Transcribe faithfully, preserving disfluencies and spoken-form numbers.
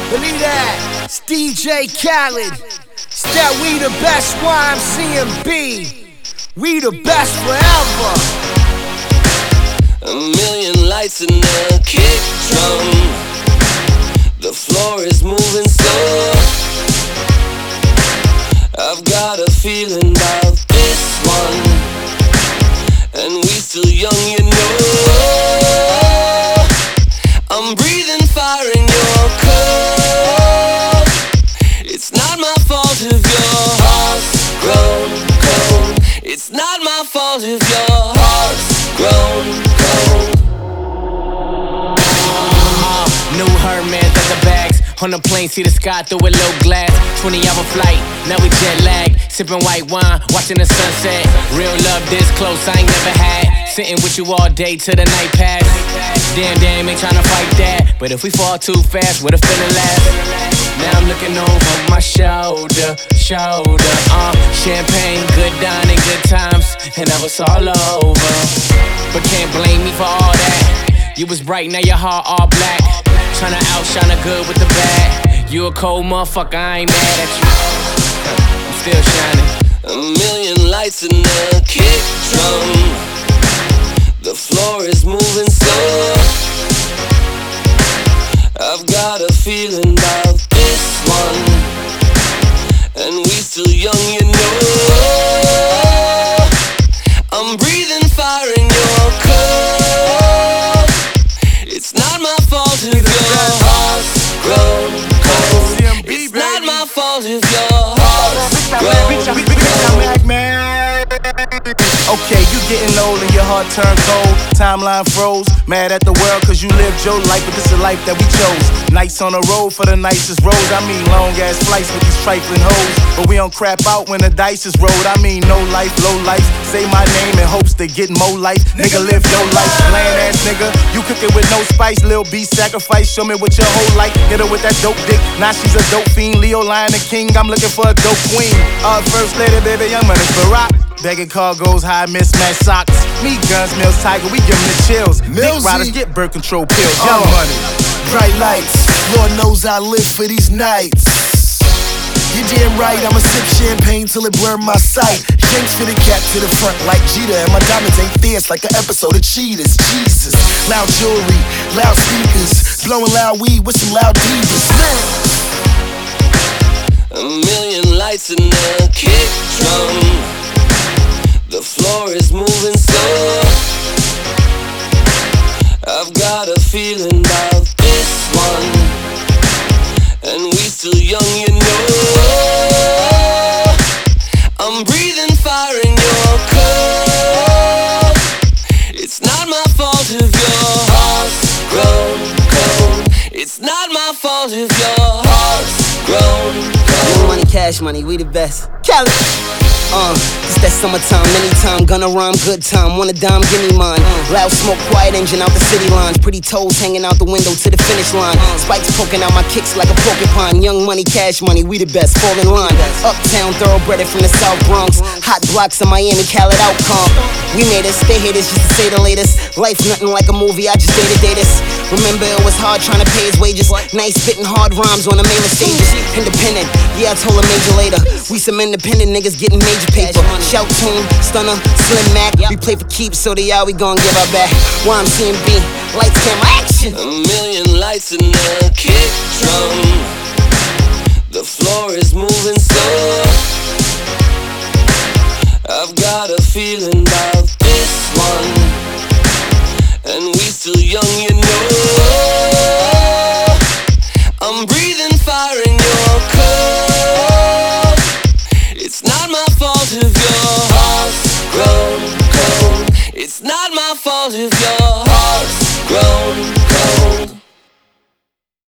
Believe that. It's D J Khaled. It's that we the best Y M C M B. We the best forever. A million lights and a kick drum. The floor is moving slow. I've got a feeling about this one, and we still young, you know. I'm breathing fire in your cold. It's not my fault if your heart's grown cold. It's not my fault if your heart's grown cold. uh, New Hermes at the bags. On the plane, see the sky through a low glass. twenty hour flight, now we jet lag. Sipping white wine, watching the sunset. Real love this close, I ain't never had. Sitting with you all day till the night pass. Damn, damn, ain't tryna fight that. But if we fall too fast, where the feeling last? Now I'm looking over my shoulder, shoulder. Uh, champagne, good dining, good times, and now it's all over. But can't blame me for all that. You was bright, now your heart all black. Tryna outshine the good with the bad. You a cold motherfucker, I ain't mad at you. I'm still shining. A million lights and a kick drum. The floor is moving slow. I've got a feeling about this one, and we still young, you know. I'm breathing fire in your cold. It's not my fault if your heart's grown cold. It's not my fault if your heart's grown cold. Okay, you getting old and your heart turned cold. Timeline froze, mad at the world cause you lived your life, but this is a life that we chose. Nights on the road for the nicest roads. I mean long ass flights with these trifling hoes, but we don't crap out when the dice is rolled. I mean no life, low life. Say my name in hopes to get more life. Nigga, live your life, bland ass nigga. You cook it with no spice, Lil B sacrifice. Show me with your whole life, hit her with that dope dick. Now she's a dope fiend, Leo Lion the King. I'm looking for a dope queen. Uh, first lady, baby, young man is Barack. Begging cargoes, high mismatched socks. Me, guns, Mills, Tiger, we give 'em the chills. Dick riders get birth control pills. Young uh, money. Bright lights, Lord knows I live for these nights. You damn right, I'ma sip champagne till it blur my sight. Shanks for the cap to the front like Jeter, and my diamonds ain't fierce like an episode of Cheaters. Jesus, loud jewelry, loud speakers, blowing loud weed with some loud divas. A million lights and a kick drum. The floor is moving slow. I've got a feeling about this one, and we still young, you know. I'm breathing fire in your cold. It's not my fault if your heart's grown cold. It's not my fault if your heart's grown cold. Young money, cash money, we the best. Cali. Uh, it's that summertime, anytime, gonna rhyme, good time. Want a dime, give me mine. Loud smoke, quiet engine out the city lines. Pretty toes hanging out the window to the finish line. Spikes poking out my kicks like a porcupine. Young money, cash money, we the best, fall in line. Uptown, thoroughbred from the South Bronx. Hot blocks in Miami, Khaled outcome. We made it, stay haters just to say the latest. Life nothing like a movie, I just day to day this. Remember it was hard trying to pay his wages. Nice spitting hard rhymes on the main stages. Independent, yeah I told a major later. We some independent niggas getting major paper. Shout tune, stunner, slim Mac. We play for keeps, so they all we gon' give our back. Y M C M B, lights, camera, action. A million lights and a kick drum. The floor is moving slow. I've got a feeling about this one, and we still young, you know. I'm breathing fire in your cold. It's not my fault if your heart's grown cold. It's not my fault if your